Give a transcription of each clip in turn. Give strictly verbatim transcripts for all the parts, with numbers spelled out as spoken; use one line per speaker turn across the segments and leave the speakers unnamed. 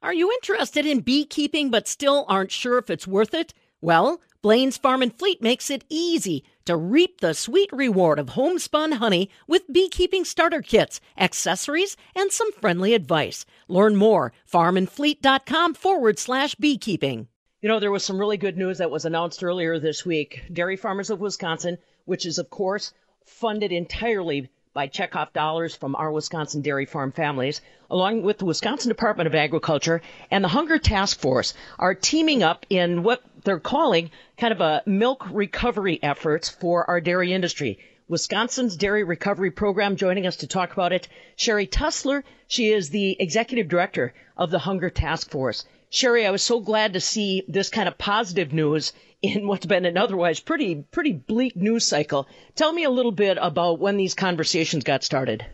Are you interested in beekeeping but still aren't sure if it's worth it? Well, Blaine's Farm and Fleet makes it easy to reap the sweet reward of homespun honey with beekeeping starter kits, accessories, and some friendly advice. Learn more, farmandfleet.com forward slash beekeeping. You know, there was some really good news that was announced earlier this week. Dairy Farmers of Wisconsin, which is, of course, funded entirely by checkoff dollars from our Wisconsin dairy farm families, along with the Wisconsin Department of Agriculture and the Hunger Task Force, are teaming up in what they're calling kind of a milk recovery efforts for our dairy industry. Wisconsin's Dairy Recovery Program, joining us to talk about it, Sherry Tussler. She is the executive director of the Hunger Task Force. Sherry, I was so glad to see this kind of positive news in what's been an otherwise pretty pretty bleak news cycle. Tell me a little bit about when these conversations got started.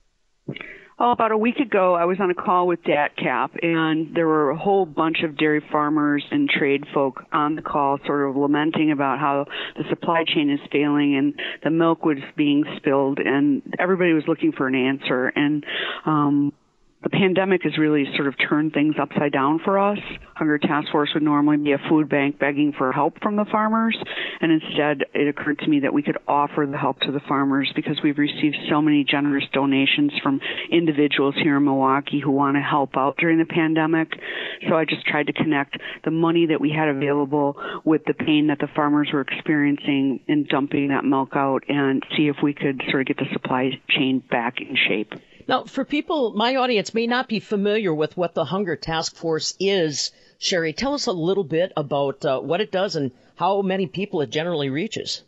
Oh, about a week ago, I was on a call with D A T C A P, and there were a whole bunch of dairy farmers and trade folk on the call sort of lamenting about how the supply chain is failing and the milk was being spilled, and everybody was looking for an answer. And um the pandemic has really sort of turned things upside down for us. Hunger Task Force would normally be a food bank begging for help from the farmers, and instead it occurred to me that we could offer the help to the farmers because we've received so many generous donations from individuals here in Milwaukee who want to help out during the pandemic. So I just tried to connect the money that we had available with the pain that the farmers were experiencing in dumping that milk out and see if we could sort of get the supply chain back in shape.
Now, for people, my audience may not be familiar with what the Hunger Task Force is. Sherry, tell us a little bit about uh, what it does and how many people it generally reaches.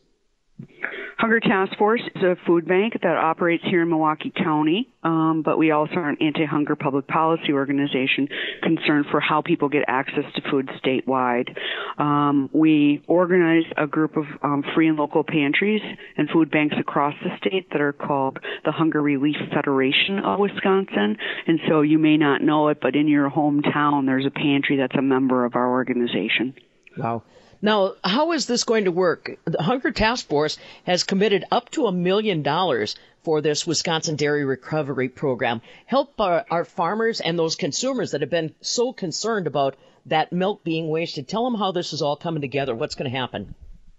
Hunger Task Force is a food bank that operates here in Milwaukee County, um, but we also are an anti-hunger public policy organization concerned for how people get access to food statewide. Um, we organize a group of um, free and local pantries and food banks across the state that are called the Hunger Relief Federation of Wisconsin. And so you may not know it, but in your hometown there's a pantry that's a member of our organization.
Wow. Now, how is this going to work? The Hunger Task Force has committed up to a million dollars for this Wisconsin Dairy Recovery Program. Help our, our farmers and those consumers that have been so concerned about that milk being wasted. Tell them how this is all coming together. What's going to happen?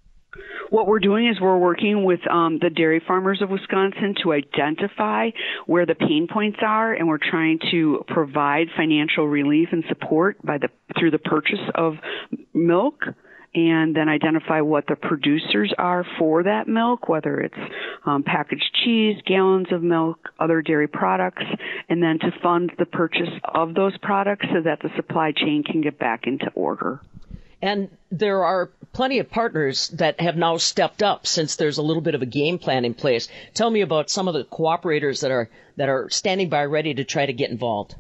What we're doing is we're working with um, the dairy farmers of Wisconsin to identify where the pain points are, and we're trying to provide financial relief and support by the through the purchase of milk, and then identify what the producers are for that milk, whether it's um, packaged cheese, gallons of milk, other dairy products, and then to fund the purchase of those products so that the supply chain can get back into order.
And there are plenty of partners that have now stepped up since there's a little bit of a game plan in place. Tell me about some of the cooperators that are that are standing by ready to try to get involved.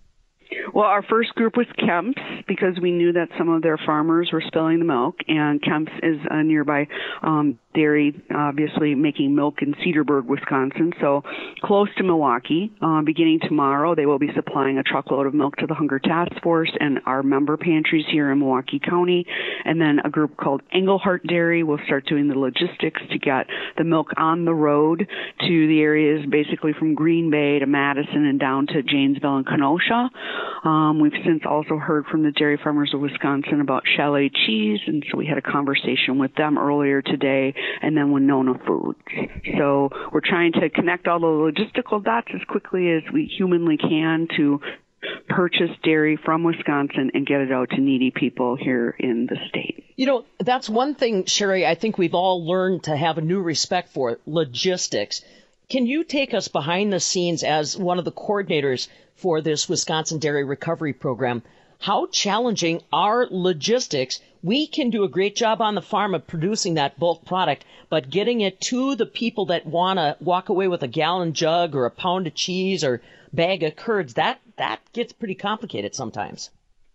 Well, our first group was Kemp's because we knew that some of their farmers were spilling the milk, and Kemp's is a nearby um, dairy, obviously making milk in Cedarburg, Wisconsin, so close to Milwaukee. Uh, beginning tomorrow, they will be supplying a truckload of milk to the Hunger Task Force and our member pantries here in Milwaukee County. And then a group called Engelhart Dairy will start doing the logistics to get the milk on the road to the areas basically from Green Bay to Madison and down to Janesville and Kenosha. Um, we've since also heard from the Dairy Farmers of Wisconsin about Chalet Cheese, and so we had a conversation with them earlier today, and then Winona Foods. So we're trying to connect all the logistical dots as quickly as we humanly can to purchase dairy from Wisconsin and get it out to needy people here in the state.
You know, that's one thing, Sherry, I think we've all learned to have a new respect for, logistics. Can you take us behind the scenes as one of the coordinators for this Wisconsin Dairy Recovery Program? How challenging are logistics? We can do a great job on the farm of producing that bulk product, but getting it to the people that want to walk away with a gallon jug or a pound of cheese or bag of curds, that, that gets pretty complicated sometimes.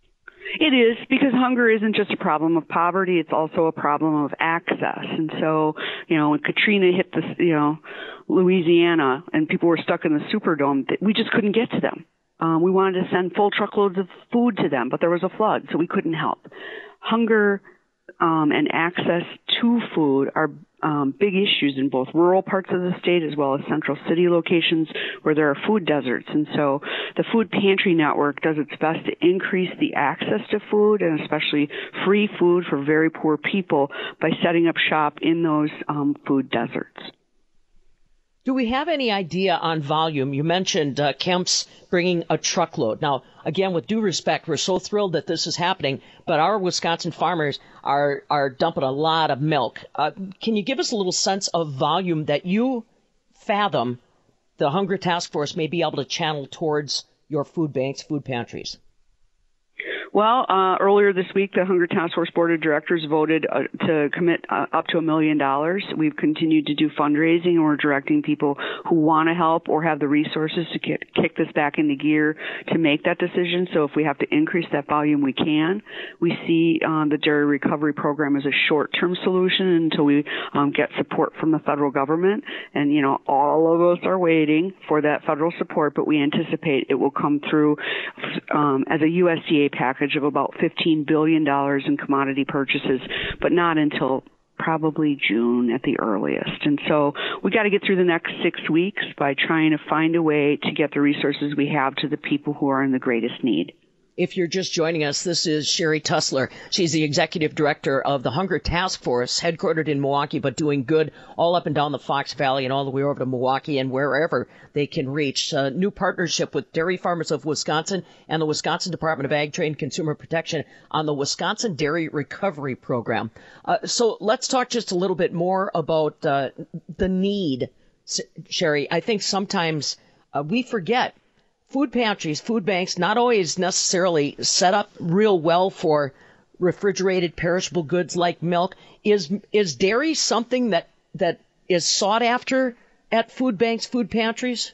It is, because hunger isn't just a problem of poverty, it's also a problem of access. And so, you know, when Katrina hit the, you know, Louisiana and people were stuck in the Superdome, we just couldn't get to them. Um, we wanted to send full truckloads of food to them, but there was a flood, so we couldn't help. Hunger um, and access to food are um, big issues in both rural parts of the state as well as central city locations where there are food deserts. And so the Food Pantry Network does its best to increase the access to food and especially free food for very poor people by setting up shop in those um, food deserts.
Do we have any idea on volume? You mentioned uh, Kemp's bringing a truckload. Now, again, with due respect, we're so thrilled that this is happening, but our Wisconsin farmers are, are dumping a lot of milk. Uh, can you give us a little sense of volume that you fathom the Hunger Task Force may be able to channel towards your food banks, food pantries?
Well, uh, earlier this week, the Hunger Task Force Board of Directors voted uh, to commit uh, up to a million dollars. We've continued to do fundraising, and we're directing people who want to help or have the resources to get, kick this back into gear to make that decision. So if we have to increase that volume, we can. We see uh, the Dairy Recovery Program as a short-term solution until we um, get support from the federal government. And, you know, all of us are waiting for that federal support, but we anticipate it will come through um, as a U S D A package of about fifteen billion dollars in commodity purchases, but not until probably June at the earliest. And so we got to get through the next six weeks by trying to find a way to get the resources we have to the people who are in the greatest need.
If you're just joining us, this is Sherry Tussler. She's the executive director of the Hunger Task Force, headquartered in Milwaukee, but doing good all up and down the Fox Valley and all the way over to Milwaukee and wherever they can reach. A new partnership with Dairy Farmers of Wisconsin and the Wisconsin Department of Ag, Trade, and Consumer Protection on the Wisconsin Dairy Recovery Program. Uh, so let's talk just a little bit more about uh, the need, Sherry. I think sometimes uh, we forget food pantries, food banks, not always necessarily set up real well for refrigerated perishable goods like milk. Is is dairy something that, that is sought after at food banks, food pantries?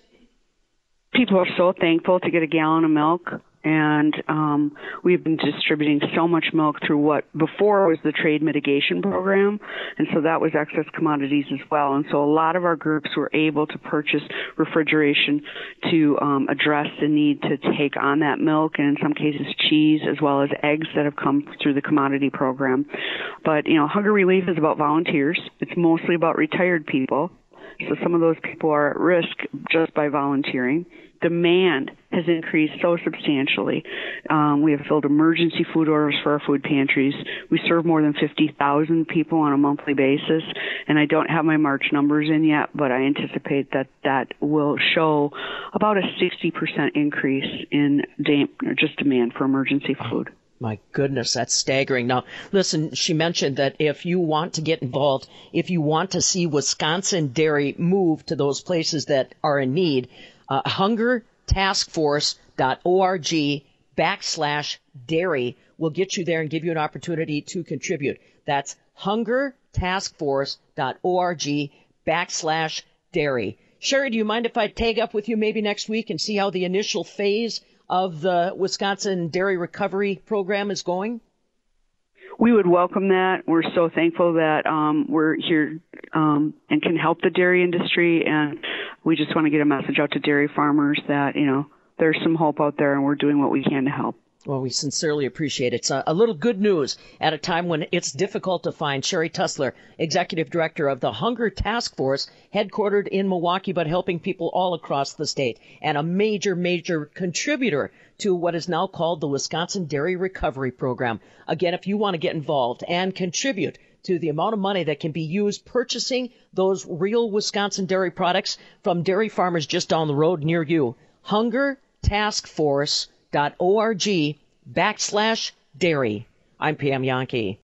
People are so thankful to get a gallon of milk. And um, we've been distributing so much milk through what before was the trade mitigation program. And so that was excess commodities as well. And so a lot of our groups were able to purchase refrigeration to um, address the need to take on that milk and in some cases cheese as well as eggs that have come through the commodity program. But, you know, Hunger Relief is about volunteers. It's mostly about retired people. So some of those people are at risk just by volunteering. Demand has increased so substantially. Um, we have filled emergency food orders for our food pantries. We serve more than fifty thousand people on a monthly basis, and I don't have my March numbers in yet, but I anticipate that that will show about a sixty percent increase in de- just demand for emergency food.
My goodness, that's staggering. Now, listen, she mentioned that if you want to get involved, if you want to see Wisconsin dairy move to those places that are in need, uh, hunger task force dot org backslash dairy will get you there and give you an opportunity to contribute. That's hunger task force dot org backslash dairy. Sherry, do you mind if I tag up with you maybe next week and see how the initial phase of the Wisconsin Dairy Recovery Program is going?
We would welcome that. We're so thankful that um, we're here um, and can help the dairy industry, and we just want to get a message out to dairy farmers that, you know, there's some hope out there and we're doing what we can to help.
Well, we sincerely appreciate it. It's a, a little good news at a time when it's difficult to find. Sherry Tussler, Executive Director of the Hunger Task Force, headquartered in Milwaukee, but helping people all across the state, and a major, major contributor to what is now called the Wisconsin Dairy Recovery Program. Again, if you want to get involved and contribute to the amount of money that can be used purchasing those real Wisconsin dairy products from dairy farmers just down the road near you, hunger task force dot org backslash dairy. I'm Pam Yankee.